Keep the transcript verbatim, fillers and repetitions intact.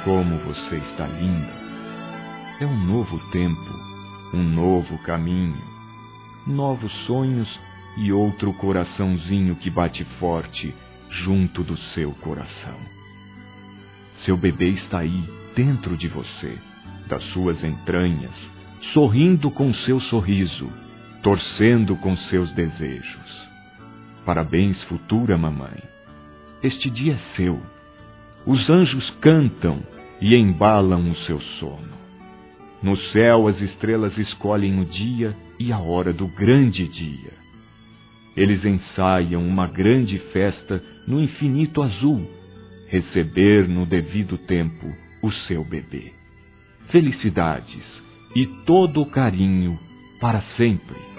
Como você está linda! É um novo tempo, um novo caminho, novos sonhos e outro coraçãozinho que bate forte junto do seu coração. Seu bebê está aí dentro de você, das suas entranhas, sorrindo com seu sorriso, torcendo com seus desejos. Parabéns, futura mamãe. Este dia é seu. Os anjos cantam e embalam o seu sono. No céu as estrelas escolhem o dia e a hora do grande dia. Eles ensaiam uma grande festa no infinito azul, receber no devido tempo o seu bebê. Felicidades e todo o carinho para sempre.